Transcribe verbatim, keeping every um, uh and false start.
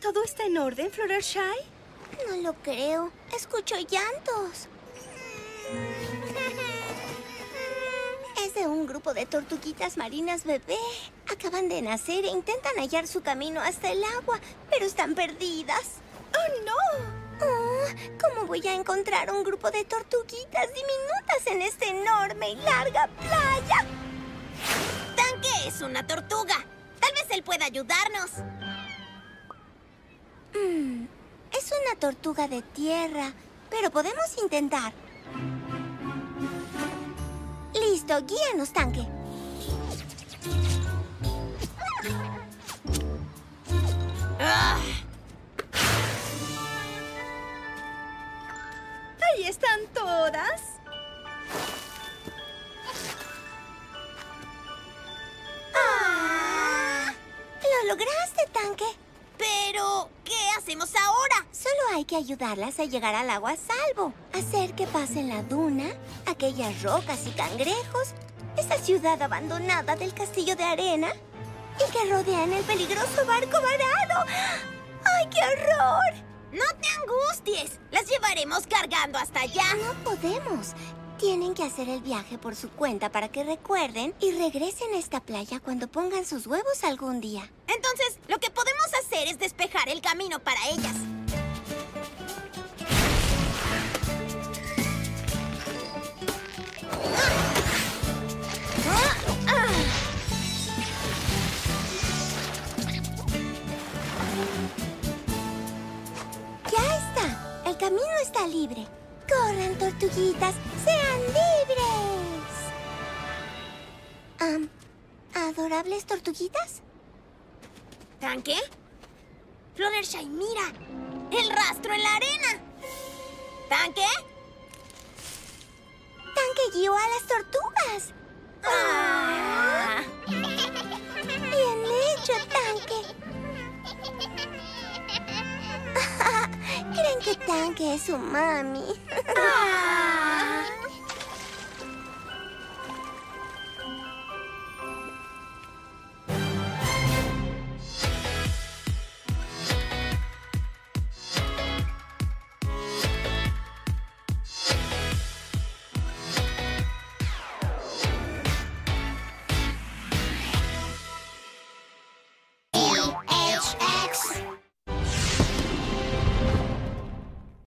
¿Todo está en orden, Fluttershy? No lo creo. Escucho llantos. Es de un grupo de tortuguitas marinas bebé. Acaban de nacer e intentan hallar su camino hasta el agua, pero están perdidas. ¡Oh, no! Oh, ¿cómo voy a encontrar un grupo de tortuguitas diminutas en esta enorme y larga playa? Tanque es una tortuga. Tal vez él pueda ayudarnos. Mm, es una tortuga de tierra, pero podemos intentar. Listo, guíanos, Tanque. Ah. Ahí están todas. ¡Ah! ¡Lo lograste, Tanque! Pero, ¿qué hacemos ahora? Solo hay que ayudarlas a llegar al agua a salvo. Hacer que pasen la duna, aquellas rocas y cangrejos, esa ciudad abandonada del castillo de arena y que rodean el peligroso barco varado. ¡Ay, qué horror! No te angusties. Las llevaremos cargando hasta allá. No podemos. Tienen que hacer el viaje por su cuenta para que recuerden y regresen a esta playa cuando pongan sus huevos algún día. Entonces, lo que podemos hacer es despejar el camino para ellas. ¡Ya está! El camino está libre. ¡Corran, tortuguitas! ¡Sean libres! Um, ¿Adorables tortuguitas? ¿Tanque? Fluttershy, mira. El rastro en la arena. ¿Tanque? ¡Tanque guió a las tortugas! Ah. ¡Bien hecho, Tanque! ¿Creen que Tanque es su mami? Ah.